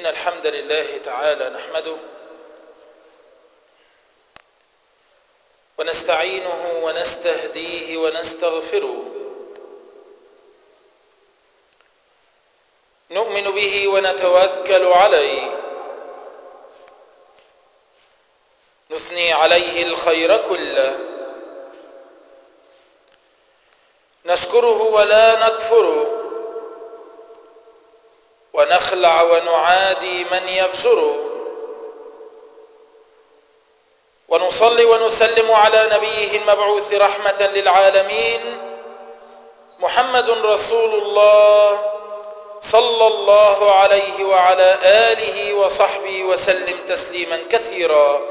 إن الحمد لله تعالى نحمده ونستعينه ونستهديه ونستغفره، نؤمن به ونتوكل عليه، نثني عليه الخير كله، نشكره ولا نكفره، ونخلع ونعادي من يفجره، ونصلي ونسلم على نبيه المبعوث رحمة للعالمين محمد رسول الله صلى الله عليه وعلى آله وصحبه وسلم تسليما كثيرا.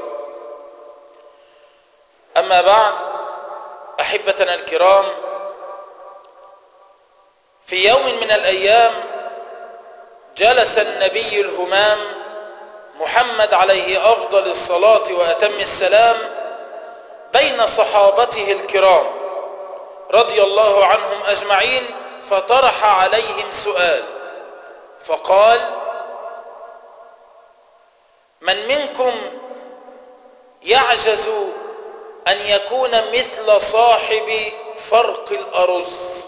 أما بعد، أحبتنا الكرام، في يوم من الأيام جلس النبي الهمام محمد عليه أفضل الصلاة وأتم السلام بين صحابته الكرام رضي الله عنهم أجمعين، فطرح عليهم سؤال فقال: من منكم يعجز أن يكون مثل صاحب فرق الأرز؟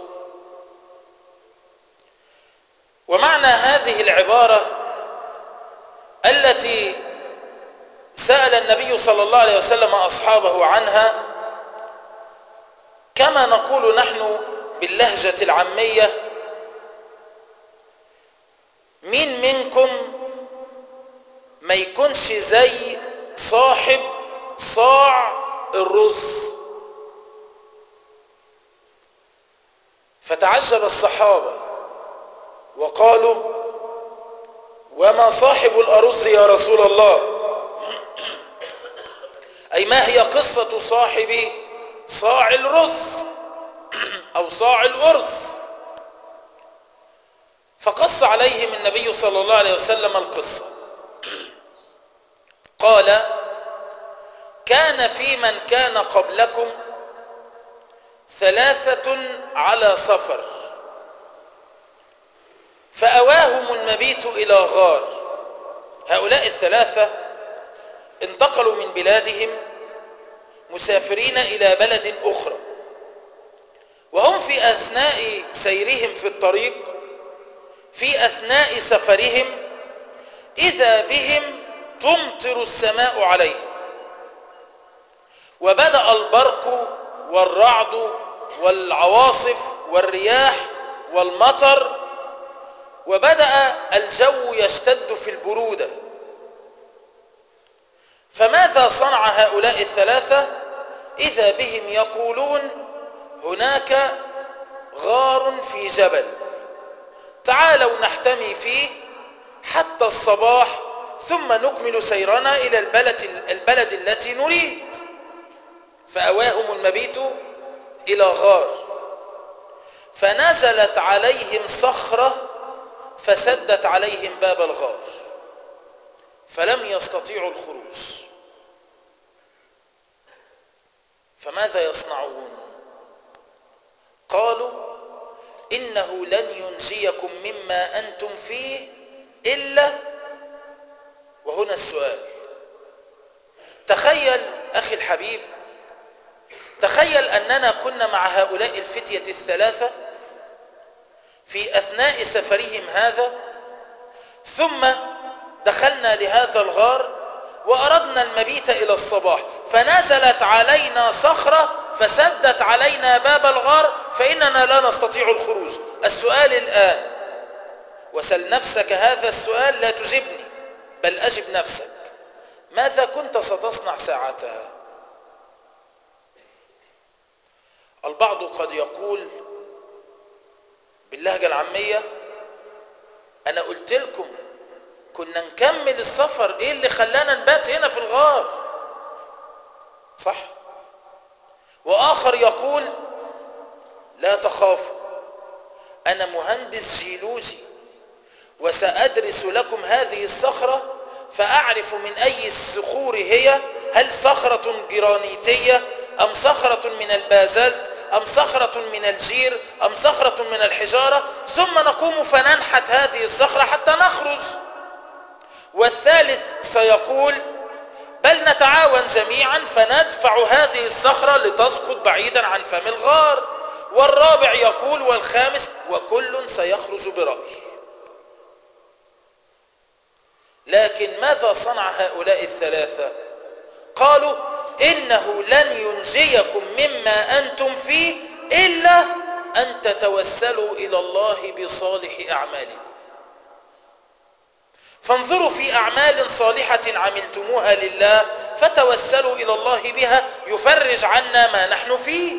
ومعنى هذه العبارة التي سأل النبي صلى الله عليه وسلم أصحابه عنها، كما نقول نحن باللهجة العامية: مين منكم ما يكونش زي صاحب صاع الرز؟ فتعجب الصحابة وقالوا: وما صاحب الأرز يا رسول الله؟ أي ما هي قصة صاحب صاع الرز أو صاع الأرز؟ فقص عليهم النبي صلى الله عليه وسلم القصة. قال: كان في من كان قبلكم 3 على سفر، فأواهم المبيت إلى غار. هؤلاء 3 انتقلوا من بلادهم مسافرين إلى بلد أخرى، وهم في أثناء سيرهم في الطريق، في أثناء سفرهم، إذا بهم تمطر السماء عليهم، وبدأ البرق والرعد والعواصف والرياح والمطر، وبدأ الجو يشتد في البرودة. فماذا صنع هؤلاء 3؟ إذا بهم يقولون: هناك غار في جبل، تعالوا نحتمي فيه حتى الصباح، ثم نكمل سيرنا إلى البلد التي نريد. فأواهم المبيت إلى غار، فنزلت عليهم صخرة فسدت عليهم باب الغار، فلم يستطيعوا الخروج. فماذا يصنعون؟ قالوا: إنه لن ينجيكم مما أنتم فيه إلا، وهنا السؤال، تخيل أخي الحبيب، تخيل أننا كنا مع هؤلاء الفتية 3 في أثناء سفرهم هذا، ثم دخلنا لهذا الغار وأردنا المبيت إلى الصباح، فنزلت علينا صخرة فسدت علينا باب الغار، فإننا لا نستطيع الخروج. السؤال الآن، وسل نفسك هذا السؤال، لا تجبني بل أجب نفسك: ماذا كنت ستصنع ساعتها؟ البعض قد يقول باللهجة العامية: أنا قلت لكم كنا نكمل السفر، إيه اللي خلانا نبات هنا في الغار؟ صح؟ وآخر يقول: لا تخافوا، أنا مهندس جيولوجي وسأدرس لكم هذه الصخرة فأعرف من أي الصخور هي، هل صخرة جرانيتية أم صخرة من البازلت أم صخرة من الجير أم صخرة من الحجارة، ثم نقوم فننحت هذه الصخرة حتى نخرج. والثالث سيقول بل نتعاون جميعا فندفع هذه الصخرة لتسقط بعيدا عن فم الغار. والرابع يقول والخامس وكل سيخرج برأيه. لكن ماذا صنع هؤلاء الثلاثة؟ قالوا إنه لن ينجيكم مما أنتم فيه إلا أن تتوسلوا إلى الله بصالح أعمالكم. فانظروا في أعمال صالحة عملتموها لله فتوسلوا إلى الله بها يفرج عنا ما نحن فيه.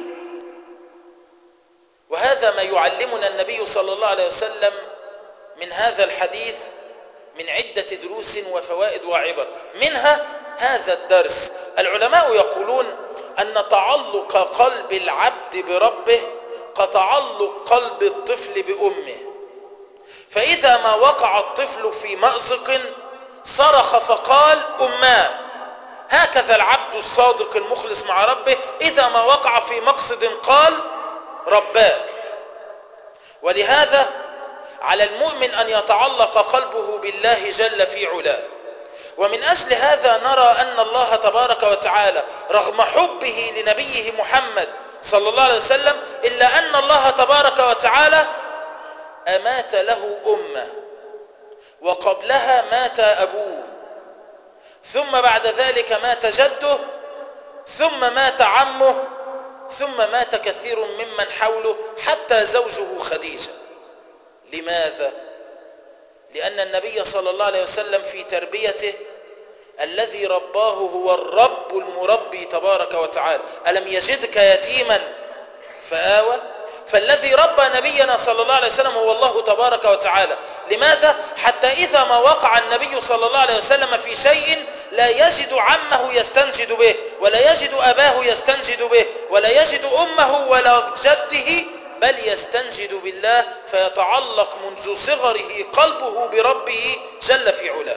وهذا ما يعلمنا النبي صلى الله عليه وسلم من هذا الحديث من عدة دروس وفوائد وعبر. منها هذا الدرس: العلماء يقولون أن تعلق قلب العبد بربه كتعلق قلب الطفل بأمه. فإذا ما وقع الطفل في مأزق صرخ فقال أماه. هكذا العبد الصادق المخلص مع ربه إذا ما وقع في مقصد قال رباه. ولهذا على المؤمن أن يتعلق قلبه بالله جل في علاه. ومن أجل هذا نرى أن الله تبارك وتعالى رغم حبه لنبيه محمد صلى الله عليه وسلم إلا أن الله تبارك وتعالى أمات له أمه، وقبلها مات أبوه، ثم بعد ذلك مات جده، ثم مات عمه، ثم مات كثير ممن حوله حتى زوجه خديجة. لماذا؟ لأن النبي صلى الله عليه وسلم في تربيته الذي رباه هو الرب المربي تبارك وتعالى. ألم يجدك يتيما فآوى؟ فالذي ربى نبينا صلى الله عليه وسلم هو الله تبارك وتعالى. لماذا؟ حتى إذا ما وقع النبي صلى الله عليه وسلم في شيء لا يجد عمه يستنجد به، ولا يجد أباه يستنجد به، ولا يجد أمه ولا جده، بل يستنجد بالله فيتعلق منذ صغره قلبه بربه جل في علاه.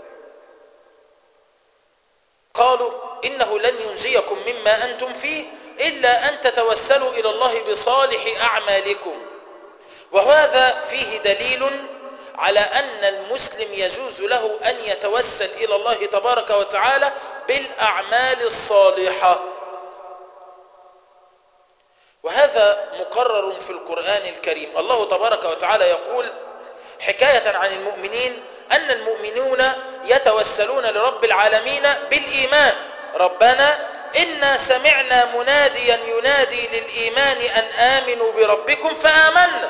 قالوا إنه لن ينجيكم مما أنتم فيه إلا أن تتوسلوا إلى الله بصالح أعمالكم. وهذا فيه دليل على أن المسلم يجوز له أن يتوسل إلى الله تبارك وتعالى بالأعمال الصالحة. وهذا مقرر في القرآن الكريم. الله تبارك وتعالى يقول حكاية عن المؤمنين أن المؤمنون يتوسلون لرب العالمين بالإيمان: ربنا إنا سمعنا مناديا ينادي للإيمان أن آمنوا بربكم فآمنا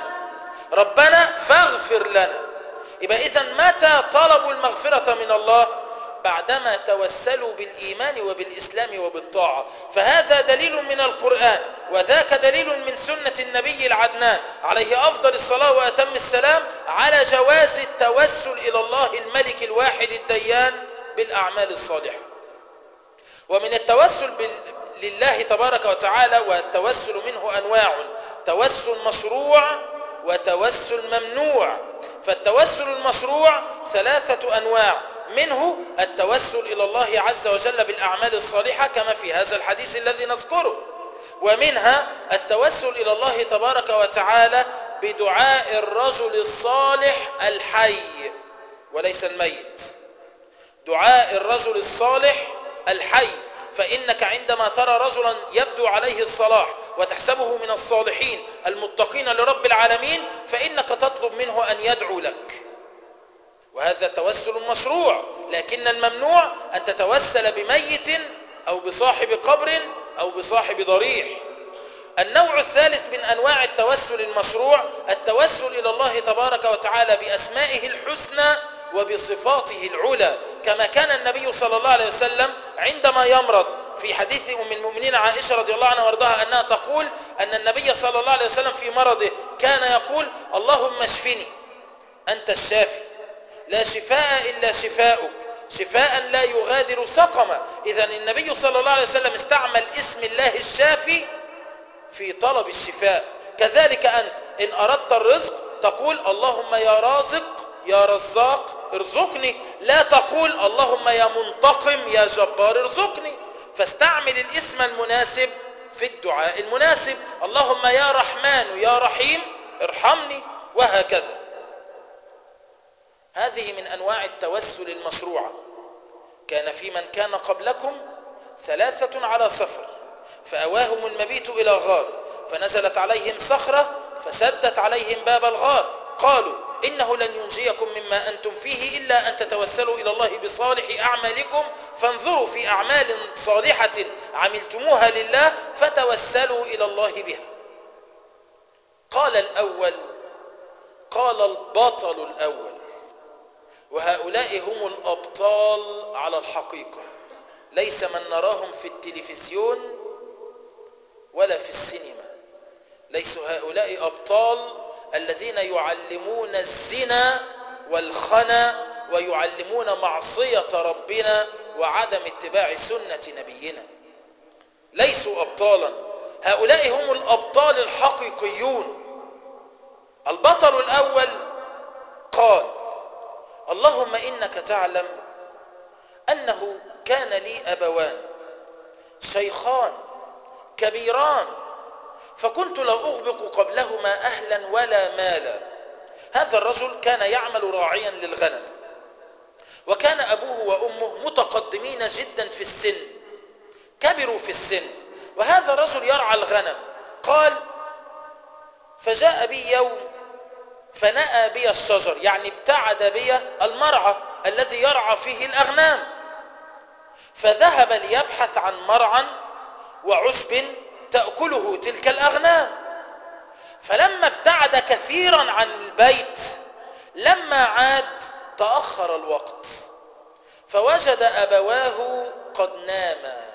ربنا فاغفر لنا. يبقى إذن متى طلبوا المغفرة من الله؟ بعدما توسلوا بالإيمان وبالإسلام وبالطاعة. فهذا دليل من القرآن، وذاك دليل من سنة النبي العدنان عليه أفضل الصلاة وأتم السلام على جواز التوسل إلى الله الملك الواحد الديان بالأعمال الصالحة. ومن التوسل لله تبارك وتعالى والتوسل منه أنواع: توسل مشروع وتوسل ممنوع. فالتوسل المشروع 3 أنواع، منه التوسل إلى الله عز وجل بالأعمال الصالحة كما في هذا الحديث الذي نذكره، ومنها التوسل إلى الله تبارك وتعالى بدعاء الرجل الصالح الحي وليس الميت. دعاء الرجل الصالح الحي، فإنك عندما ترى رجلا يبدو عليه الصلاح وتحسبه من الصالحين المتقين لرب العالمين فإنك تطلب منه أن يدعو لك، وهذا توسل مشروع. لكن الممنوع أن تتوسل بميت أو بصاحب قبر أو بصاحب ضريح. النوع الثالث من أنواع التوسل المشروع التوسل إلى الله تبارك وتعالى بأسمائه الحسنى وبصفاته العلى، كما كان النبي صلى الله عليه وسلم عندما يمرض في حديث أم المؤمنين عائشة رضي الله عنها وارضاها أنها تقول أن النبي صلى الله عليه وسلم في مرضه كان يقول: اللهم اشفني أنت الشافي لا شفاء إلا شفاؤك شفاء لا يغادر سقما. إذن النبي صلى الله عليه وسلم استعمل اسم الله الشافي في طلب الشفاء. كذلك أنت إن أردت الرزق تقول: اللهم يا رازق يا رزاق ارزقني، لا تقول اللهم يا منتقم يا جبار ارزقني. فاستعمل الاسم المناسب في الدعاء المناسب: اللهم يا رحمن يا رحيم ارحمني، وهكذا. هذه من أنواع التوسل المشروعة. كان في من كان قبلكم 3 على سفر فأواهم المبيت إلى غار فنزلت عليهم صخرة فسدت عليهم باب الغار قالوا إنه لن ينجيكم مما أنتم فيه إلا أن تتوسلوا إلى الله بصالح أعمالكم فانظروا في أعمال صالحة عملتموها لله فتوسلوا إلى الله بها. قال الأول، قال البطل الأول، وهؤلاء هم الأبطال على الحقيقة، ليس من نراهم في التلفزيون ولا في السينما. ليسوا هؤلاء أبطال الذين يعلمون الزنا والخنا ويعلمون معصية ربنا وعدم اتباع سنة نبينا. ليسوا أبطالا، هؤلاء هم الأبطال الحقيقيون. البطل الأول قال اللهم إنك تعلم أنه كان لي أبوان شيخان كبيران فكنت لا أغبق قبلهما أهلا ولا مالا. هذا الرجل كان يعمل راعيا للغنم، وكان أبوه وأمه متقدمين جدا في السن، كبروا في السن، وهذا الرجل يرعى الغنم. قال فجاء بي يوم فنأى بي الشجر، يعني ابتعد بي المرعى الذي يرعى فيه الأغنام، فذهب ليبحث عن مرعى وعشب تأكله تلك الأغنام. فلما ابتعد كثيرا عن البيت لما عاد تأخر الوقت فوجد أبواه قد ناما،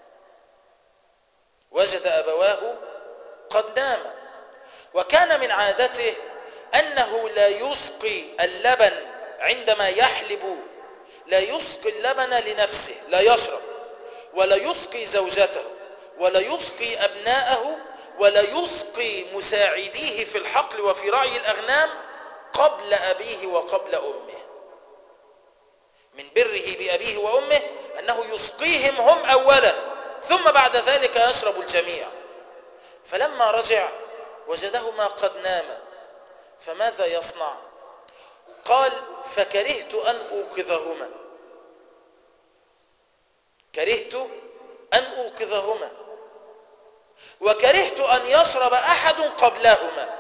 وجد أبواه قد ناما. وكان من عادته أنه لا يسقي اللبن عندما يحلب، لا يسقي اللبن لنفسه، لا يشرب، ولا يسقي زوجته، ولا يسقي أبناءه، ولا يسقي مساعديه في الحقل وفي رعي الأغنام قبل أبيه وقبل أمه. من بره بأبيه وأمه أنه يسقيهم هم أولا ثم بعد ذلك يشرب الجميع. فلما رجع وجدهما قد ناما فماذا يصنع؟ قال فكرهت أن أوقظهما، كرهت أن أوقظهما وكرهت أن يشرب أحد قبلهما،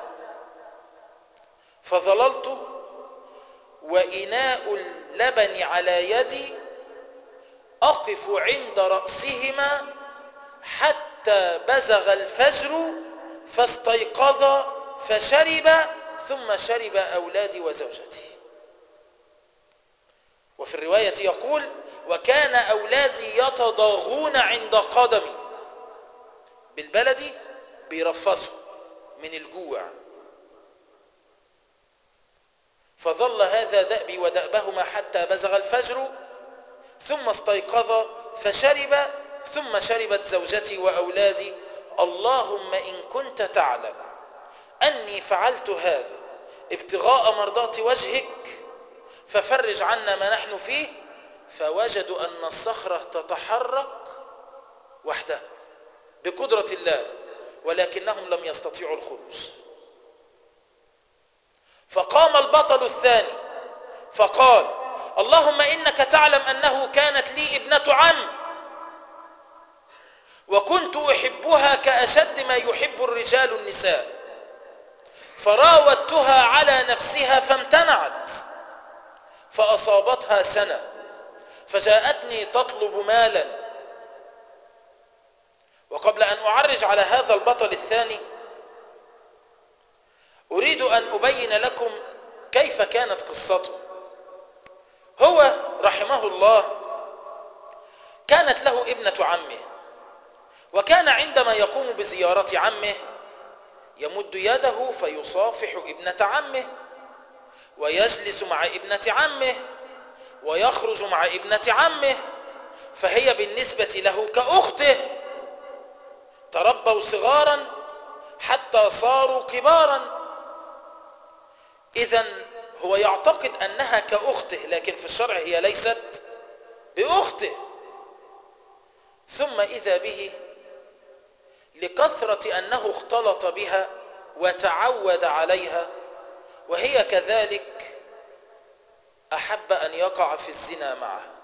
فظللت وإناء اللبن على يدي أقف عند رأسهما حتى بزغ الفجر فاستيقظ فشرب ثم شرب أولادي وزوجتي. وفي الرواية يقول وكان أولادي يتضاغون عند قدمي، بالبلدي بيرفصوا من الجوع. فظل هذا دأبي ودأبهما حتى بزغ الفجر ثم استيقظ فشرب ثم شربت زوجتي وأولادي. اللهم إن كنت تعلم أني فعلت هذا ابتغاء مرضات وجهك ففرج عنا ما نحن فيه. فوجدوا أن الصخرة تتحرك وحدها بقدرة الله ولكنهم لم يستطيعوا الخروج. فقام البطل الثاني فقال اللهم إنك تعلم أنه كانت لي ابنة عم وكنت أحبها كأشد ما يحب الرجال النساء، فراودتها على نفسها فامتنعت فأصابتها سنة فجاءتني تطلب مالا. وقبل أن أعرج على هذا البطل الثاني أريد أن أبين لكم كيف كانت قصته. هو رحمه الله كانت له ابنة عمه، وكان عندما يقوم بزيارة عمه يمد يده فيصافح ابنة عمه ويجلس مع ابنة عمه ويخرج مع ابنة عمه، فهي بالنسبة له كأخته، تربوا صغارا حتى صاروا كبارا. إذن هو يعتقد أنها كأخته، لكن في الشرع هي ليست بأخته. ثم إذا به لكثرة أنه اختلط بها وتعود عليها وهي كذلك أحب أن يقع في الزنا معها.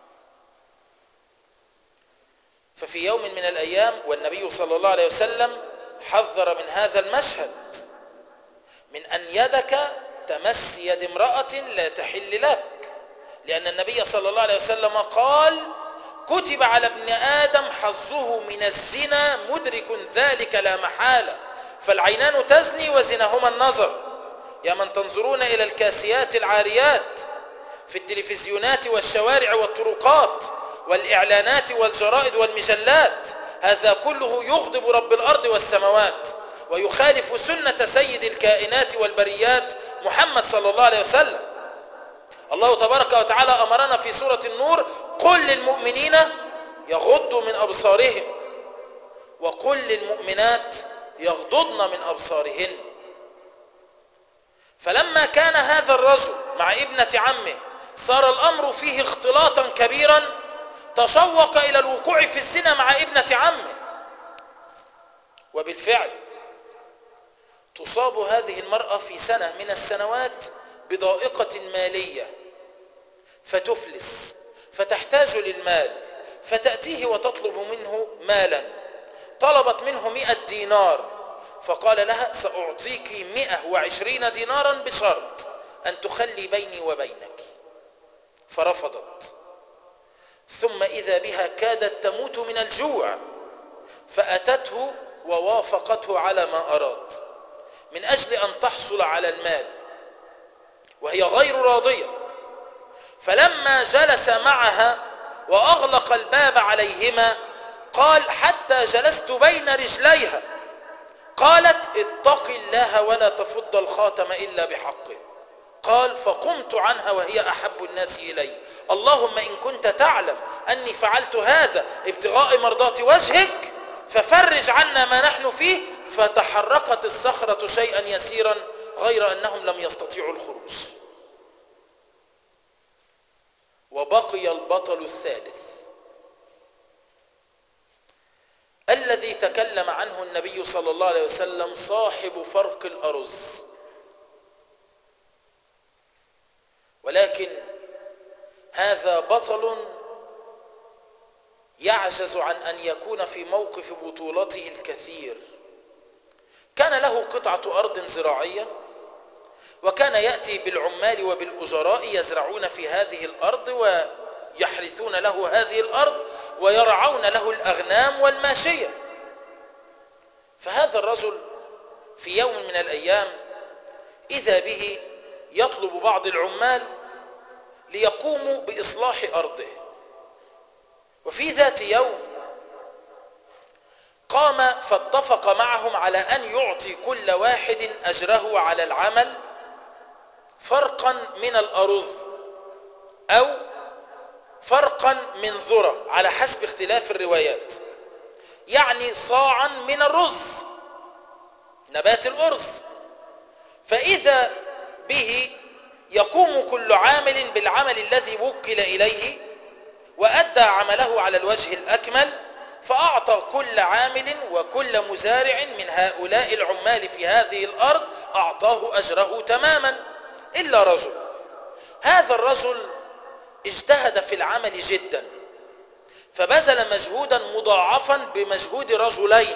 ففي يوم من الأيام، والنبي صلى الله عليه وسلم حذر من هذا المشهد، من أن يدك تمس يد امرأة لا تحل لك، لأن النبي صلى الله عليه وسلم قال: كتب على ابن آدم حظه من الزنا مدرك ذلك لا محالة، فالعينان تزني وزناهما النظر. يا من تنظرون إلى الكاسيات العاريات في التلفزيونات والشوارع والطرقات والإعلانات والجرائد والمجلات، هذا كله يغضب رب الأرض والسماوات ويخالف سنة سيد الكائنات والبريات محمد صلى الله عليه وسلم. الله تبارك وتعالى أمرنا في سورة النور: قل للمؤمنين يغضوا من أبصارهم وقل للمؤمنات يغضضن من أبصارهن. فلما كان هذا الرجل مع ابنة عمه صار الأمر فيه اختلاطا كبيرا، تشوق إلى الوقوع في الزنا مع ابنة عمه. وبالفعل تصاب هذه المرأة في سنة من السنوات بضائقة مالية، فتفلس، فتحتاج للمال، فتأتيه وتطلب منه مالا. طلبت منه 100 دينار، فقال لها: سأعطيك 120 دينارا بشرط أن تخلي بيني وبينك. فرفضت. ثم إذا بها كادت تموت من الجوع، فأتته ووافقته على ما أراد من أجل أن تحصل على المال، وهي غير راضية. فلما جلس معها وأغلق الباب عليهما قال: حتى جلست بين رجليها. قالت: اتق الله ولا تفض الخاتم إلا بحقه. قال: فقمت عنها وهي أحب الناس إلي. اللهم إن كنت تعلم أني فعلت هذا ابتغاء مرضات وجهك ففرج عنا ما نحن فيه. فتحركت الصخرة شيئا يسيرا غير أنهم لم يستطيعوا الخروج. وبقي البطل الثالث الذي تكلم عنه النبي صلى الله عليه وسلم، صاحب فرق الأرز. ولكن هذا بطل يعجز عن أن يكون في موقف بطولته الكثير. كان له قطعة أرض زراعية، وكان يأتي بالعمال وبالأجراء يزرعون في هذه الأرض ويحرثون له هذه الأرض ويرعون له الأغنام والماشية. فهذا الرجل في يوم من الأيام إذا به يطلب بعض العمال ليقوموا بإصلاح أرضه. وفي ذات يوم قام فاتفق معهم على أن يعطي كل واحد أجره على العمل فرقا من الأرز أو فرقا من ذرة على حسب اختلاف الروايات، يعني صاعا من الرز، نبات الأرز. فإذا به يقوم كل عامل بالعمل الذي وكل إليه وأدى عمله على الوجه الأكمل، فأعطى كل عامل وكل مزارع من هؤلاء العمال في هذه الأرض أعطاه أجره تماما، إلا رجل. هذا الرجل اجتهد في العمل جدا، فبذل مجهودا مضاعفا بمجهود رجلين،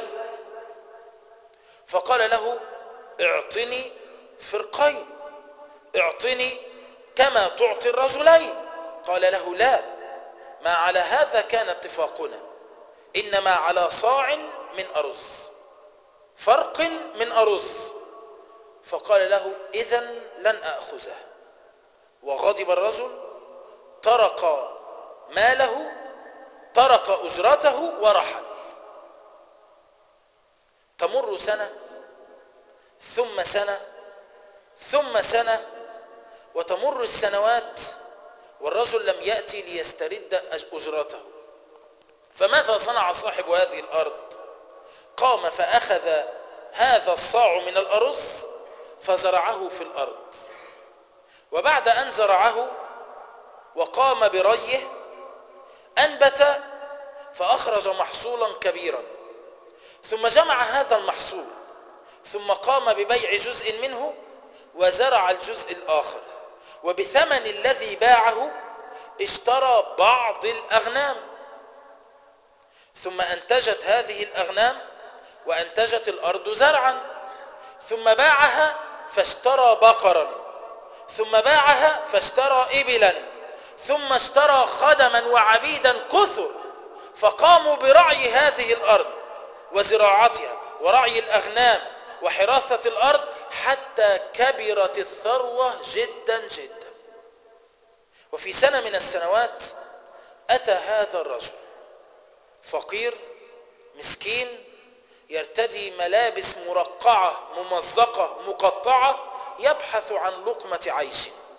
فقال له: اعطني فرقين، اعطني كما تعطي الرجلين. قال له: لا، ما على هذا كان اتفاقنا، إنما على صاع من أرز، فرق من أرز. فقال له: إذن لن أخذه. وغضب الرجل، ترك ماله، ترك أجرته ورحل. تمر سنة ثم سنة ثم سنة، وتمر السنوات والرجل لم يأتي ليسترد أجرته. فماذا صنع صاحب هذه الأرض؟ قام فأخذ هذا الصاع من الأرز فزرعه في الأرض، وبعد أن زرعه وقام بريه أنبت فأخرج محصولا كبيرا، ثم جمع هذا المحصول، ثم قام ببيع جزء منه وزرع الجزء الآخر، وبثمن الذي باعه اشترى بعض الأغنام، ثم أنتجت هذه الأغنام وأنتجت الأرض زرعا، ثم باعها فاشترى بقرا، ثم باعها فاشترى إبلا، ثم اشترى خدما وعبيدا كثر، فقاموا برعي هذه الأرض وزراعتها ورعي الأغنام وحراثة الأرض حتى كبرت الثروة جدا جدا. وفي سنة من السنوات أتى هذا الرجل فقير مسكين يرتدي ملابس مرقعة ممزقة مقطعة يبحث عن لقمة عيش،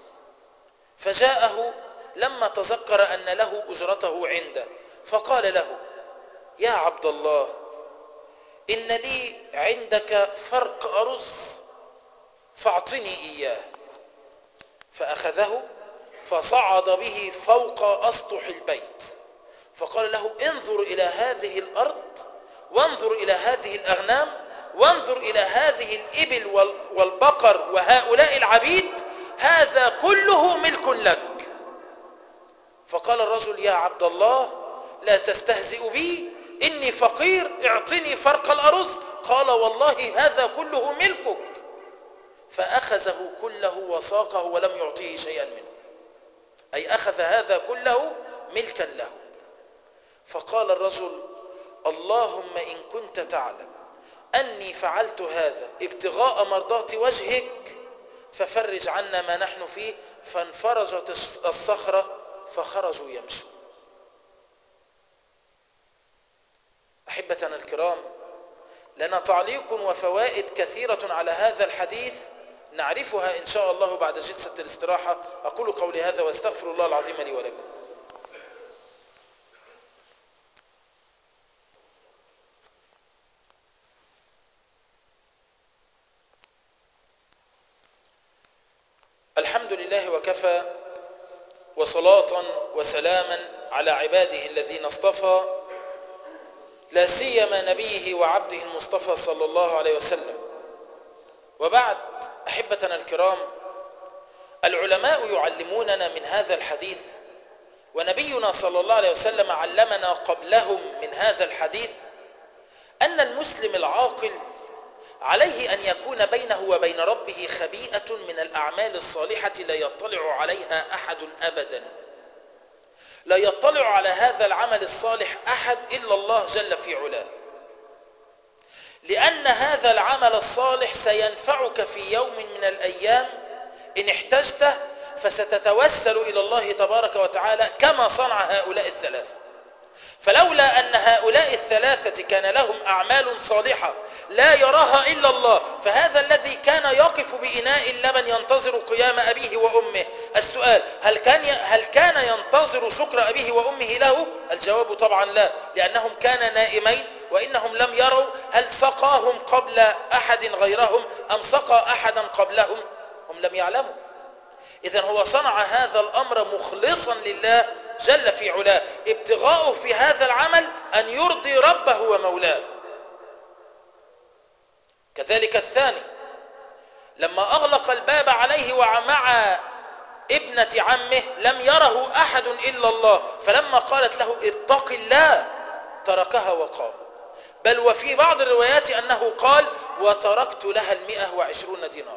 فجاءه لما تذكر أن له أجرته عنده فقال له: يا عبد الله، إن لي عندك فرق أرز فاعطني إياه. فأخذه فصعد به فوق أسطح البيت، فقال له: انظر إلى هذه الأرض، وانظر إلى هذه الأغنام، وانظر إلى هذه الإبل والبقر وهؤلاء العبيد، هذا كله ملك لك. فقال الرجل: يا عبد الله، لا تستهزئ بي، إني فقير، اعطني فرق الأرز. قال: والله هذا كله ملكك. فأخذه كله وساقه ولم يعطيه شيئا منه، أي أخذ هذا كله ملكا له. فقال الرجل: اللهم إن كنت تعلم أني فعلت هذا ابتغاء مرضات وجهك ففرج عنا ما نحن فيه. فانفرجت الصخرة فخرجوا يمشوا. أحبتنا الكرام، لنا تعليق وفوائد كثيرة على هذا الحديث نعرفها إن شاء الله بعد جلسة الاستراحة. أقول قولي هذا واستغفر الله العظيم لي ولكم. الحمد لله وكفى، وصلاة وسلاما على عباده الذين اصطفى، لا سيما نبيه وعبده المصطفى صلى الله عليه وسلم. وبعد، أحبتنا الكرام، العلماء يعلموننا من هذا الحديث، ونبينا صلى الله عليه وسلم علمنا قبلهم من هذا الحديث، أن المسلم العاقل عليه أن يكون بينه وبين ربه خبيئة من الأعمال الصالحة لا يطلع عليها أحد أبدا. لا يطلع على هذا العمل الصالح أحد إلا الله جل في علاه، لأن هذا العمل الصالح سينفعك في يوم من الأيام إن احتجته، فستتوسل إلى الله تبارك وتعالى كما صنع هؤلاء الثلاثة. فلولا أن هؤلاء الثلاثة كان لهم أعمال صالحة لا يراها إلا الله، فهذا الذي كان يقف بإناء اللبن ينتظر قيام أبيه وأمه، السؤال: هل كان ينتظر شكر أبيه وأمه له؟ الجواب طبعا لا، لأنهم كان نائمين وإنهم لم يروا هل سقاهم قبل أحد غيرهم أم سقى أحدا قبلهم، هم لم يعلموا. إذن هو صنع هذا الأمر مخلصا لله جل في علاه، ابتغاؤه في هذا العمل أن يرضي ربه ومولاه. كذلك الثاني، لما أغلق الباب عليه ومع ابنة عمه لم يره أحد إلا الله، فلما قالت له اتق الله تركها وقام. بل وفي بعض الروايات أنه قال: وتركت لها 120 دينار،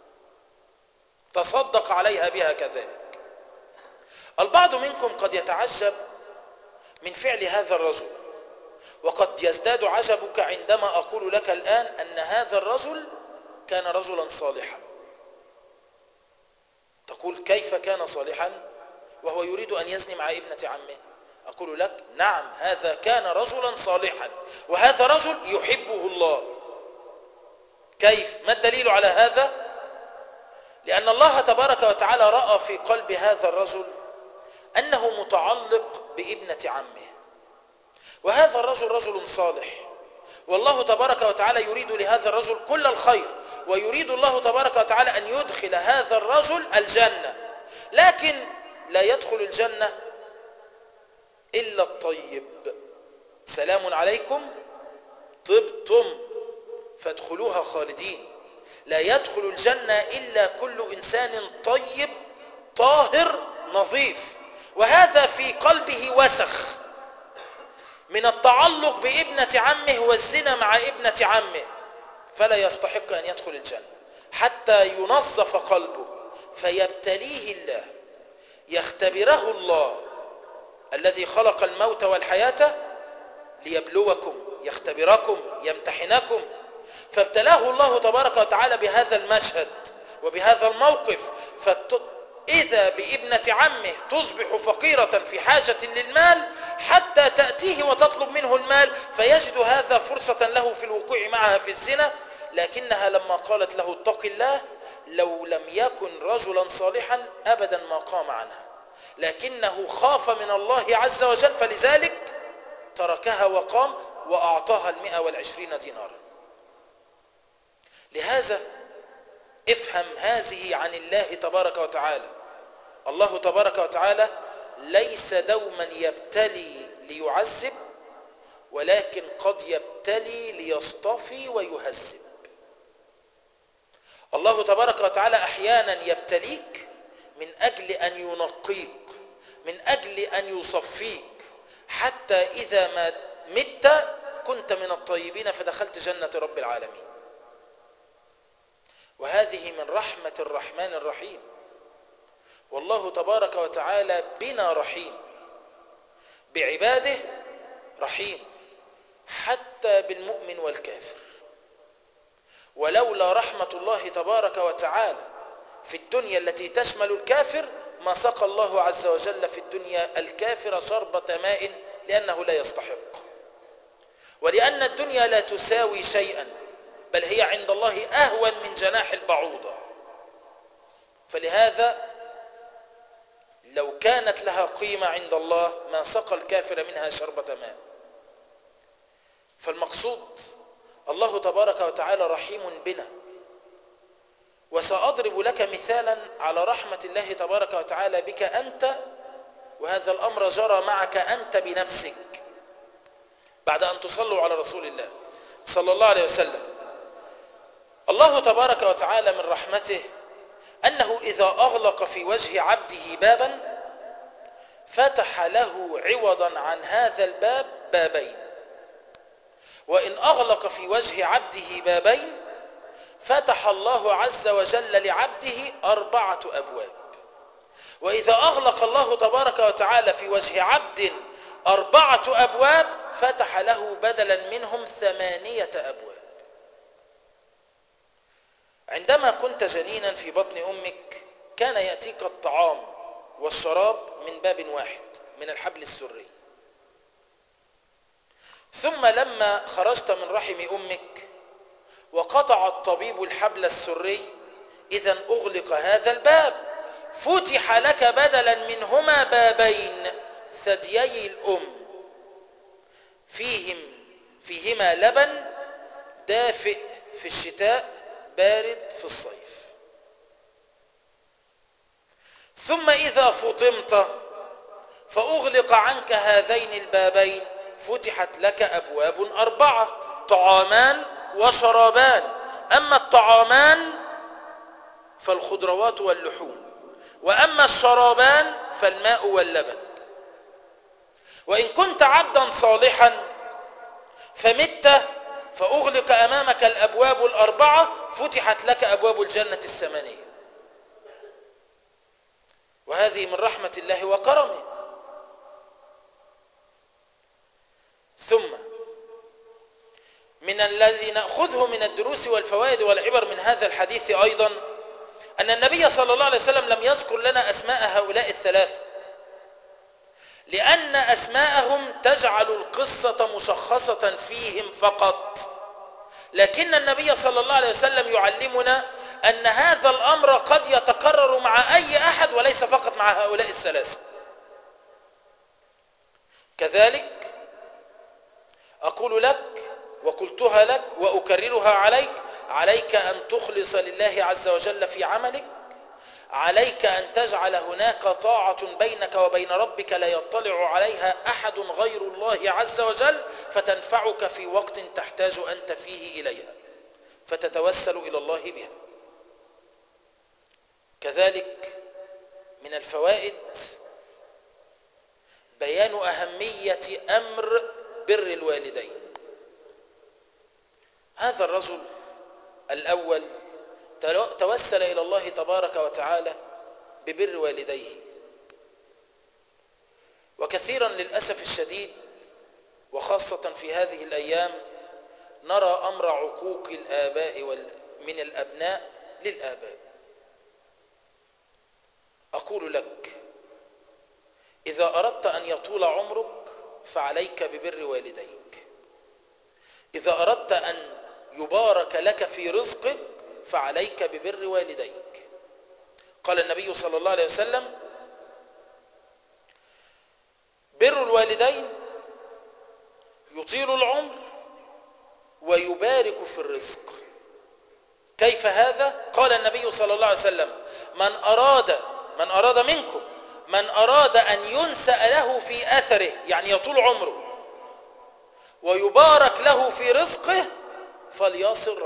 تصدق عليها بها كذلك. البعض منكم قد يتعجب من فعل هذا الرجل، وقد يزداد عجبك عندما أقول لك الآن أن هذا الرجل كان رجلا صالحا. تقول: كيف كان صالحا وهو يريد أن يزني مع ابنة عمه؟ أقول لك: نعم، هذا كان رجلا صالحا، وهذا رجل يحبه الله. كيف؟ ما الدليل على هذا؟ لأن الله تبارك وتعالى رأى في قلب هذا الرجل أنه متعلق بابنة عمه، وهذا الرجل رجل صالح، والله تبارك وتعالى يريد لهذا الرجل كل الخير، ويريد الله تبارك وتعالى أن يدخل هذا الرجل الجنة، لكن لا يدخل الجنة إلا الطيب. سلام عليكم طبتم فادخلوها خالدين. لا يدخل الجنة إلا كل إنسان طيب طاهر نظيف، وهذا في قلبه وسخ من التعلق بابنة عمه والزنا مع ابنة عمه، فلا يستحق أن يدخل الجنة حتى ينظف قلبه فيبتليه الله، يختبره الله الذي خلق الموت والحياة ليبلوكم، يختبركم، يمتحنكم. فابتلاه الله تبارك وتعالى بهذا المشهد وبهذا الموقف، فإذا بابنة عمه تصبح فقيرة في حاجة للمال حتى تأتيه وتطلب منه المال، فيجد هذا فرصة له في الوقوع معها في الزنا، لكنها لما قالت له اتق الله لو لم يكن رجلا صالحا أبدا ما قام عنها، لكنه خاف من الله عز وجل فلذلك تركها وقام وأعطاها 120 دينارا. لهذا افهم هذه عن الله تبارك وتعالى. الله تبارك وتعالى ليس دوما يبتلي ليعذب، ولكن قد يبتلي ليصطفي ويهذب. الله تبارك وتعالى أحيانا يبتليك من أجل أن ينقيك، من أجل أن يصفيك، حتى إذا ما مت كنت من الطيبين فدخلت جنة رب العالمين. وهذه من رحمة الرحمن الرحيم. والله تبارك وتعالى بنا رحيم، بعباده رحيم، حتى بالمؤمن والكافر. ولولا رحمة الله تبارك وتعالى في الدنيا التي تشمل الكافر ما سقى الله عز وجل في الدنيا الكافر شربة ماء، لأنه لا يستحق، ولأن الدنيا لا تساوي شيئا، بل هي عند الله أهون من جناح البعوضة. فلهذا لو كانت لها قيمة عند الله ما سقى الكافر منها شربة ماء. فالمقصود الله تبارك وتعالى رحيم بنا. وسأضرب لك مثالا على رحمة الله تبارك وتعالى بك أنت، وهذا الأمر جرى معك أنت بنفسك بعد أن تصلوا على رسول الله صلى الله عليه وسلم. الله تبارك وتعالى من رحمته أنه إذا أغلق في وجه عبده بابا فتح له عوضا عن هذا الباب بابين، وإن أغلق في وجه عبده بابين فتح الله عز وجل لعبده 4 أبواب. وإذا أغلق الله تبارك وتعالى في وجه عبد 4 أبواب فتح له بدلا منهم 8 أبواب. عندما كنت جنينا في بطن أمك كان يأتيك الطعام والشراب من باب واحد، من الحبل السري. ثم لما خرجت من رحم أمك وقطع الطبيب الحبل السري، إذن أغلق هذا الباب، فتح لك بدلا منهما بابين، ثديي الأم فيهما لبن دافئ في الشتاء بارد في الصيف. ثم إذا فطمت فأغلق عنك هذين البابين فتحت لك أبواب 4، طعامان وشرابان. أما الطعامان فالخضروات واللحوم، وأما الشرابان فالماء واللبن. وإن كنت عبدا صالحا فمت فأغلق أمامك الأبواب 4، فتحت لك أبواب الجنة 8. وهذه من رحمة الله وكرمه. ثم من الذي نأخذه من الدروس والفوائد والعبر من هذا الحديث أيضا أن النبي صلى الله عليه وسلم لم يذكر لنا أسماء هؤلاء الثلاثة، لأن أسماءهم تجعل القصة مشخصة فيهم فقط، لكن النبي صلى الله عليه وسلم يعلمنا أن هذا الأمر قد يتكرر مع أي أحد وليس فقط مع هؤلاء الثلاثة. كذلك أقول لك وقلتها لك وأكررها عليك: عليك أن تخلص لله عز وجل في عملك، عليك أن تجعل هناك طاعة بينك وبين ربك لا يطلع عليها أحد غير الله عز وجل، فتنفعك في وقت تحتاج أنت فيه إليها فتتوسل إلى الله بها. كذلك من الفوائد بيان أهمية أمر بر الوالدين. هذا الرجل الأول توسل إلى الله تبارك وتعالى ببر والديه. وكثيرا للأسف الشديد وخاصة في هذه الأيام نرى أمر عقوق الآباء من الأبناء للآباء. أقول لك إذا أردت أن يطول عمرك فعليك ببر والديك. إذا أردت أن يبارك لك في رزقك فعليك ببر والديك. قال النبي صلى الله عليه وسلم: بر الوالدين يطيل العمر ويبارك في الرزق. كيف هذا؟ قال النبي صلى الله عليه وسلم: من أراد منكم من أراد أن ينسأ له في أثره، يعني يطول عمره، ويبارك له في رزقه، فليصل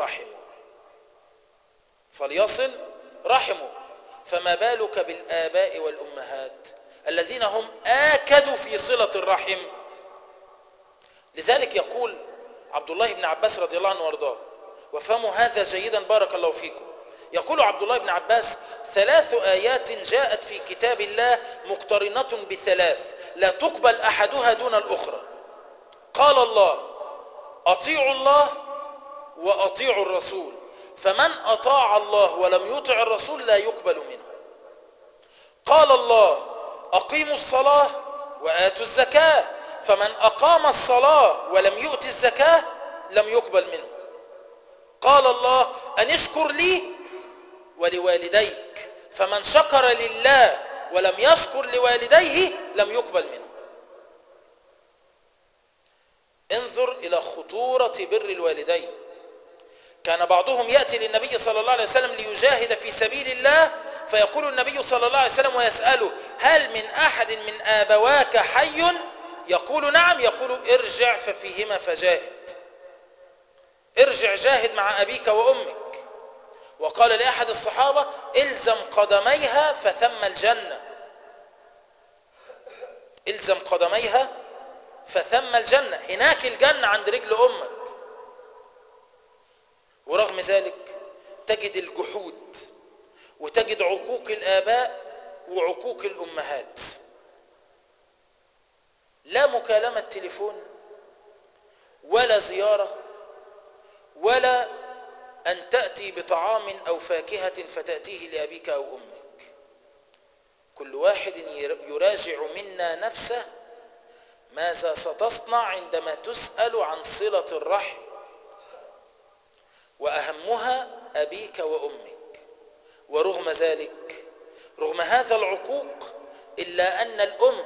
رحمه. فما بالك بالآباء والأمهات الذين هم آكدوا في صلة الرحم. لذلك يقول عبد الله بن عباس رضي الله عنه وارضاه، وفهموا هذا جيدا بارك الله فيكم، يقول عبد الله بن عباس: 3 آيات جاءت في كتاب الله مقترنة ب3 لا تقبل أحدها دون الأخرى. قال الله: أطيعوا الله وأطيعوا الرسول، فمن أطاع الله ولم يطع الرسول لا يقبل منه. قال الله: أقيموا الصلاة وآتوا الزكاة، فمن أقام الصلاة ولم يؤت الزكاة لم يقبل منه. قال الله: أن اشكر لي ولوالديك، فمن شكر لله ولم يشكر لوالديه لم يقبل منه. انظر إلى خطورة بر الوالدين. كان بعضهم يأتي للنبي صلى الله عليه وسلم ليجاهد في سبيل الله، فيقول النبي صلى الله عليه وسلم ويسأله: هل من أحد من آبواك حي؟ يقول: نعم. يقول: ارجع ففيهما فجاهد. ارجع جاهد مع أبيك وأمك. وقال لأحد الصحابة: الزم قدميها فثم الجنة. الزم قدميها فثم الجنة، هناك الجنة عند رجل أمك. ورغم ذلك تجد الجحود، وتجد عقوق الآباء وعقوق الأمهات. لا مكالمة تليفون ولا زيارة، ولا أن تأتي بطعام أو فاكهة فتأتيه لأبيك أو أمك. كل واحد يراجع منا نفسه ماذا ستصنع عندما تسأل عن صلة الرحم، وأهمها أبيك وأمك. ورغم ذلك، رغم هذا العقوق، إلا أن الأم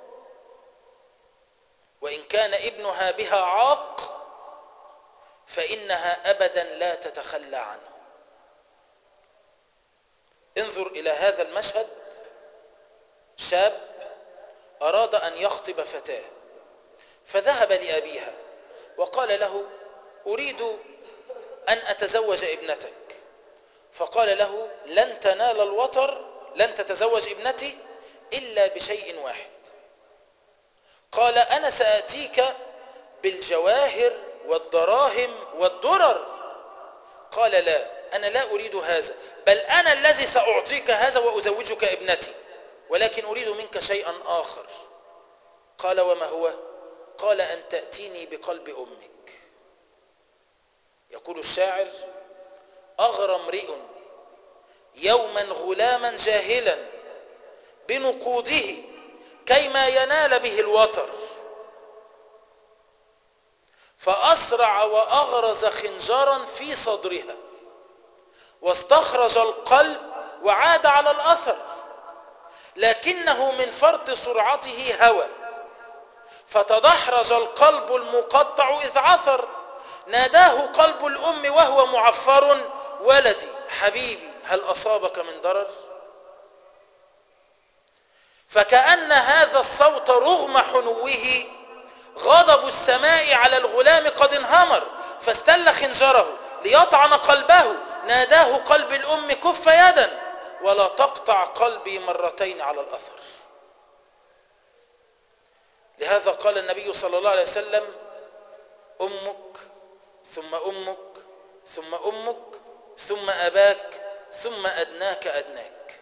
وإن كان ابنها بها عاق فإنها أبدا لا تتخلى عنه. انظر إلى هذا المشهد: شاب أراد أن يخطب فتاة، فذهب لأبيها وقال له: أريد أن أتزوج ابنتك. فقال له: لن تنال الوطر، لن تتزوج ابنتي إلا بشيء واحد. قال: أنا سأتيك بالجواهر والدراهم والدرر. قال: لا، أنا لا أريد هذا، بل أنا الذي سأعطيك هذا وأزوجك ابنتي، ولكن أريد منك شيئا آخر. قال: وما هو؟ قال: أن تأتيني بقلب أمك. يقول الشاعر: أغرى امرئ يوما غلاما جاهلا بنقوده كيما ينال به الوطر، فأسرع وأغرز خنجرا في صدرها، واستخرج القلب وعاد على الأثر، لكنه من فرط سرعته هوى، فتدحرج القلب المقطع إذ عثر، ناداه قلب الأم وهو معفر: ولدي حبيبي هل أصابك من ضرر؟ فكأن هذا الصوت رغم حنوه غضب السماء على الغلام قد انهمر، فاستل خنجره ليطعن قلبه، ناداه قلب الأم: كف يدا. ولا تقطع قلبي مرتين على الأثر. لهذا قال النبي صلى الله عليه وسلم: أمك ثم أمك ثم أمك ثم أباك ثم أدناك أدناك.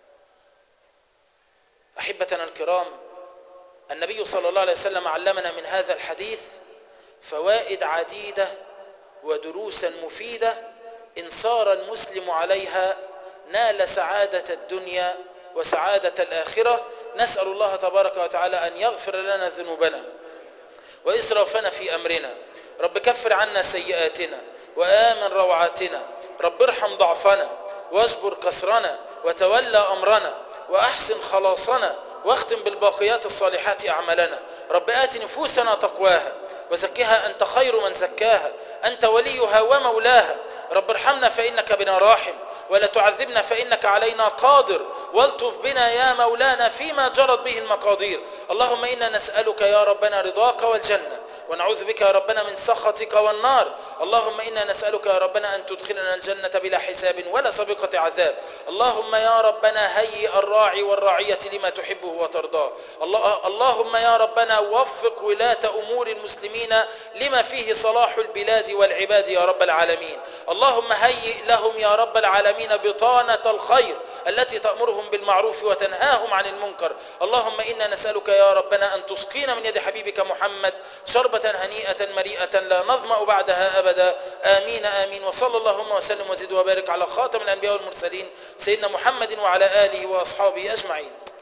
أحبتنا الكرام، النبي صلى الله عليه وسلم علمنا من هذا الحديث فوائد عديدة ودروسا مفيدة إن صار المسلم عليها نال سعادة الدنيا وسعادة الآخرة. نسأل الله تبارك وتعالى أن يغفر لنا ذنوبنا وإسرافنا في أمرنا. رب كفر عنا سيئاتنا وآمن روعاتنا. رب ارحم ضعفنا واجبر كسرنا وتولى أمرنا وأحسن خلاصنا واختم بالباقيات الصالحات أعمالنا. رب آت نفوسنا تقواها وزكها أنت خير من زكاها، أنت وليها ومولاها. رب ارحمنا فإنك بنا راحم، ولا تعذبنا فإنك علينا قادر، والطف بنا يا مولانا فيما جرت به المقادير. اللهم إنا نسألك يا ربنا رضاك والجنة، ونعوذ بك يا ربنا من سخطك والنار. اللهم إنا نسألك يا ربنا أن تدخلنا الجنة بلا حساب ولا سابقة عذاب. اللهم يا ربنا هيئ الراعي والراعية لما تحبه وترضاه. اللهم يا ربنا وفق ولاة أمور المسلمين لما فيه صلاح البلاد والعباد يا رب العالمين. اللهم هيئ لهم يا رب العالمين بطانة الخير التي تأمرهم بالمعروف وتنهاهم عن المنكر. اللهم إنا نسألك يا ربنا أن تسقينا من يد حبيبك محمد شربة هنيئة مريئة لا نظمأ بعدها أبدا. آمين آمين. وصلى اللهم وسلم وزد وبارك على خاتم الأنبياء والمرسلين سيدنا محمد وعلى آله وأصحابه أجمعين.